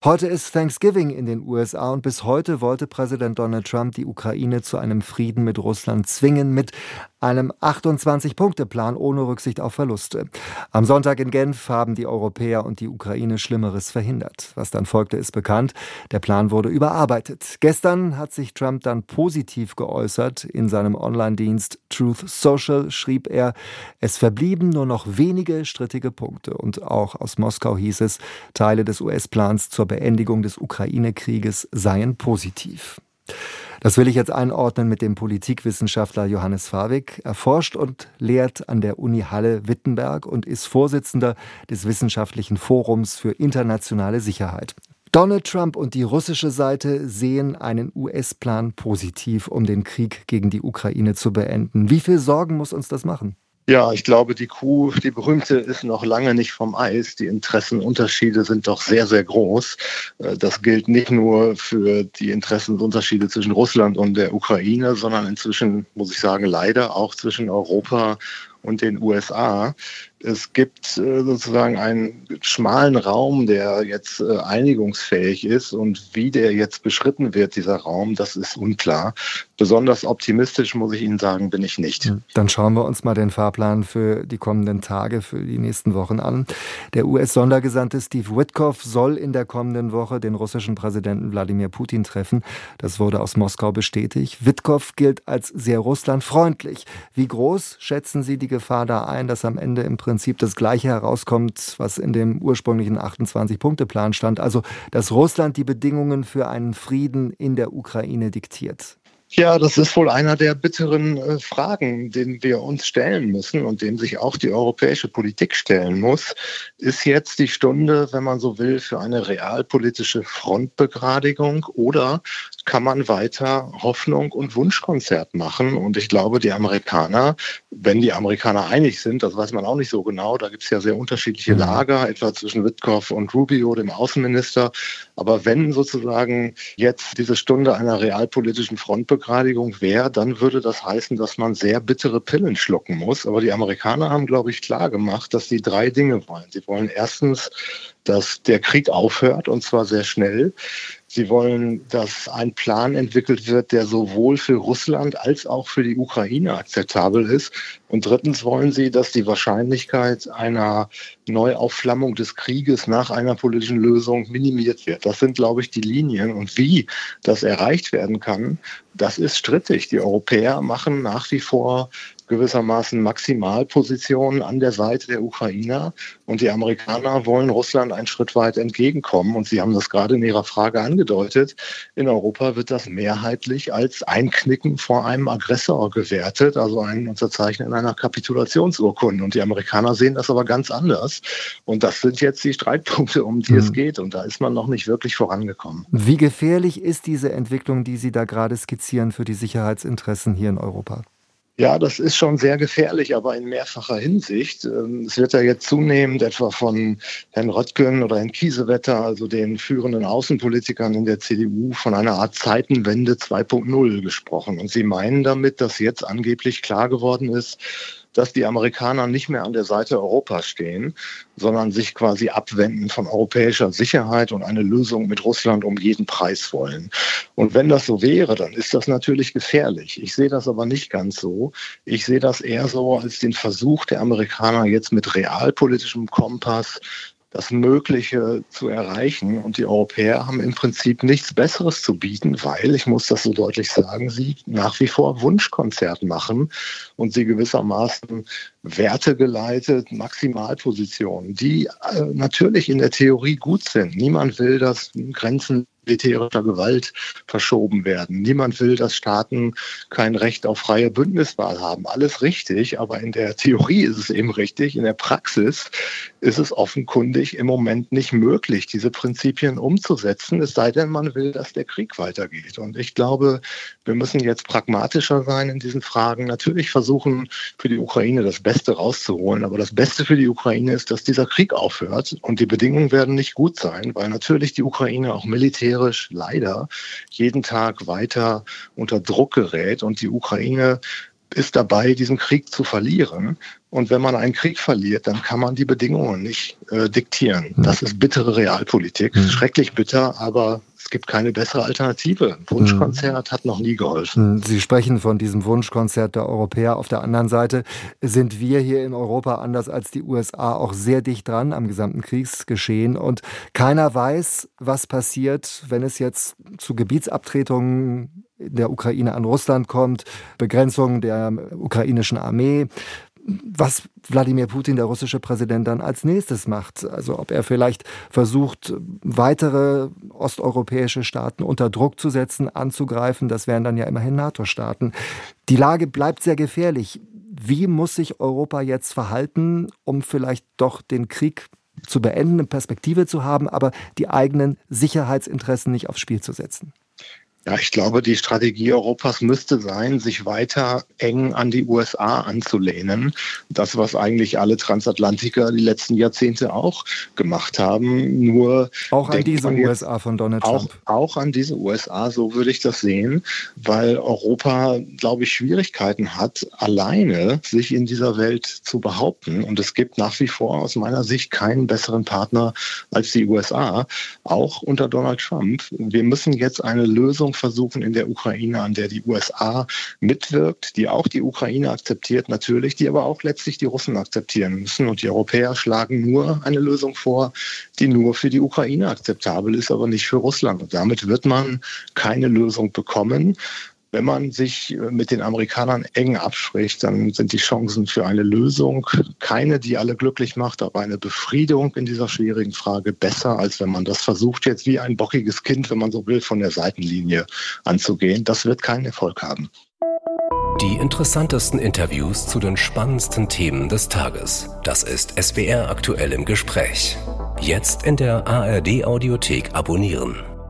Heute ist Thanksgiving in den USA und bis heute wollte Präsident Donald Trump die Ukraine zu einem Frieden mit Russland zwingen, mit einem 28-Punkte-Plan ohne Rücksicht auf Verluste. Am Sonntag in Genf haben die Europäer und die Ukraine Schlimmeres verhindert. Was dann folgte, ist bekannt. Der Plan wurde überarbeitet. Gestern hat sich Trump dann positiv geäußert. In seinem Online-Dienst Truth Social schrieb er, es verblieben nur noch wenige strittige Punkte. Und auch aus Moskau hieß es, Teile des US-Plans zur Beendigung des Ukraine-Krieges seien positiv. Das will ich jetzt einordnen mit dem Politikwissenschaftler Johannes Fawig. Er forscht und lehrt an der Uni Halle-Wittenberg und ist Vorsitzender des Wissenschaftlichen Forums für internationale Sicherheit. Donald Trump und die russische Seite sehen einen US-Plan positiv, um den Krieg gegen die Ukraine zu beenden. Wie viel Sorgen muss uns das machen? Ja, ich glaube, die Kuh, die berühmte, ist noch lange nicht vom Eis. Die Interessenunterschiede sind doch sehr, sehr groß. Das gilt nicht nur für die Interessenunterschiede zwischen Russland und der Ukraine, sondern inzwischen, muss ich sagen, leider auch zwischen Europa und den USA. Es gibt sozusagen einen schmalen Raum, der jetzt einigungsfähig ist, und wie der jetzt beschritten wird, dieser Raum, das ist unklar. Besonders optimistisch, muss ich Ihnen sagen, bin ich nicht. Dann schauen wir uns mal den Fahrplan für die kommenden Tage, für die nächsten Wochen an. Der US-Sondergesandte Steve Witkoff soll in der kommenden Woche den russischen Präsidenten Wladimir Putin treffen. Das wurde aus Moskau bestätigt. Witkoff gilt als sehr russlandfreundlich. Wie groß schätzen Sie die Gefahr da ein, dass am Ende im Prinzip das Gleiche herauskommt, was in dem ursprünglichen 28-Punkte-Plan stand, also dass Russland die Bedingungen für einen Frieden in der Ukraine diktiert? Ja, das ist wohl einer der bitteren Fragen, den wir uns stellen müssen und dem sich auch die europäische Politik stellen muss. Ist jetzt die Stunde, wenn man so will, für eine realpolitische Frontbegradigung, oder kann man weiter Hoffnung und Wunschkonzert machen? Und ich glaube, die Amerikaner, wenn die Amerikaner einig sind, das weiß man auch nicht so genau, da gibt es ja sehr unterschiedliche Lager, etwa zwischen Witkoff und Rubio, dem Außenminister. Aber wenn sozusagen jetzt diese Stunde einer realpolitischen Frontbegradigung wäre, dann würde das heißen, dass man sehr bittere Pillen schlucken muss. Aber die Amerikaner haben, glaube ich, klar gemacht, dass sie 3 Dinge wollen. Sie wollen erstens, dass der Krieg aufhört, und zwar sehr schnell. Sie wollen, dass ein Plan entwickelt wird, der sowohl für Russland als auch für die Ukraine akzeptabel ist. Und drittens wollen sie, dass die Wahrscheinlichkeit einer Neuaufflammung des Krieges nach einer politischen Lösung minimiert wird. Das sind, glaube ich, die Linien. Und wie das erreicht werden kann, das ist strittig. Die Europäer machen nach wie vor gewissermaßen Maximalpositionen an der Seite der Ukrainer, und die Amerikaner wollen Russland einen Schritt weit entgegenkommen. Und Sie haben das gerade in Ihrer Frage angedeutet. In Europa wird das mehrheitlich als Einknicken vor einem Aggressor gewertet, also ein Unterzeichnen einer Kapitulationsurkunde. Und die Amerikaner sehen das aber ganz anders. Und das sind jetzt die Streitpunkte, um die es geht. Und da ist man noch nicht wirklich vorangekommen. Wie gefährlich ist diese Entwicklung, die Sie da gerade skizzieren, für die Sicherheitsinteressen hier in Europa? Ja, das ist schon sehr gefährlich, aber in mehrfacher Hinsicht. Es wird ja jetzt zunehmend etwa von Herrn Röttgen oder Herrn Kiesewetter, also den führenden Außenpolitikern in der CDU, von einer Art Zeitenwende 2.0 gesprochen. Und sie meinen damit, dass jetzt angeblich klar geworden ist, dass die Amerikaner nicht mehr an der Seite Europas stehen, sondern sich quasi abwenden von europäischer Sicherheit und eine Lösung mit Russland um jeden Preis wollen. Und wenn das so wäre, dann ist das natürlich gefährlich. Ich sehe das aber nicht ganz so. Ich sehe das eher so als den Versuch der Amerikaner, jetzt mit realpolitischem Kompass das Mögliche zu erreichen. Und die Europäer haben im Prinzip nichts Besseres zu bieten, weil, ich muss das so deutlich sagen, sie nach wie vor Wunschkonzert machen und sie gewissermaßen wertegeleitet Maximalpositionen, die natürlich in der Theorie gut sind. Niemand will, dass Grenzen militärischer Gewalt verschoben werden. Niemand will, dass Staaten kein Recht auf freie Bündniswahl haben. Alles richtig, aber in der Theorie ist es eben richtig. In der Praxis ist es offenkundig im Moment nicht möglich, diese Prinzipien umzusetzen, es sei denn, man will, dass der Krieg weitergeht. Und ich glaube, wir müssen jetzt pragmatischer sein in diesen Fragen. Natürlich versuchen, für die Ukraine das Beste rauszuholen, aber das Beste für die Ukraine ist, dass dieser Krieg aufhört. Und die Bedingungen werden nicht gut sein, weil natürlich die Ukraine auch militärisch leider jeden Tag weiter unter Druck gerät und die Ukraine ist dabei, diesen Krieg zu verlieren. Und wenn man einen Krieg verliert, dann kann man die Bedingungen nicht diktieren. Das ist bittere Realpolitik. Schrecklich bitter, aber es gibt keine bessere Alternative. Ein Wunschkonzert hat noch nie geholfen. Sie sprechen von diesem Wunschkonzert der Europäer. Auf der anderen Seite sind wir hier in Europa, anders als die USA, auch sehr dicht dran am gesamten Kriegsgeschehen. Und keiner weiß, was passiert, wenn es jetzt zu Gebietsabtretungen der Ukraine an Russland kommt, Begrenzung der ukrainischen Armee. Was Wladimir Putin, der russische Präsident, dann als nächstes macht. Also ob er vielleicht versucht, weitere osteuropäische Staaten unter Druck zu setzen, anzugreifen. Das wären dann ja immerhin NATO-Staaten. Die Lage bleibt sehr gefährlich. Wie muss sich Europa jetzt verhalten, um vielleicht doch den Krieg zu beenden, eine Perspektive zu haben, aber die eigenen Sicherheitsinteressen nicht aufs Spiel zu setzen? Ja, ich glaube, die Strategie Europas müsste sein, sich weiter eng an die USA anzulehnen. Das, was eigentlich alle Transatlantiker die letzten Jahrzehnte auch gemacht haben. Nur auch an diese USA von Donald Trump. Auch an diese USA, so würde ich das sehen, weil Europa, glaube ich, Schwierigkeiten hat, alleine sich in dieser Welt zu behaupten. Und es gibt nach wie vor aus meiner Sicht keinen besseren Partner als die USA, auch unter Donald Trump. Wir müssen jetzt eine Lösung versuchen in der Ukraine, an der die USA mitwirkt, die auch die Ukraine akzeptiert natürlich, die aber auch letztlich die Russen akzeptieren müssen. Und die Europäer schlagen nur eine Lösung vor, die nur für die Ukraine akzeptabel ist, aber nicht für Russland. Und damit wird man keine Lösung bekommen. Wenn man sich mit den Amerikanern eng abspricht, dann sind die Chancen für eine Lösung keine, die alle glücklich macht, aber eine Befriedung in dieser schwierigen Frage besser, als wenn man das versucht, jetzt wie ein bockiges Kind, wenn man so will, von der Seitenlinie anzugehen. Das wird keinen Erfolg haben. Die interessantesten Interviews zu den spannendsten Themen des Tages. Das ist SWR aktuell im Gespräch. Jetzt in der ARD-Audiothek abonnieren.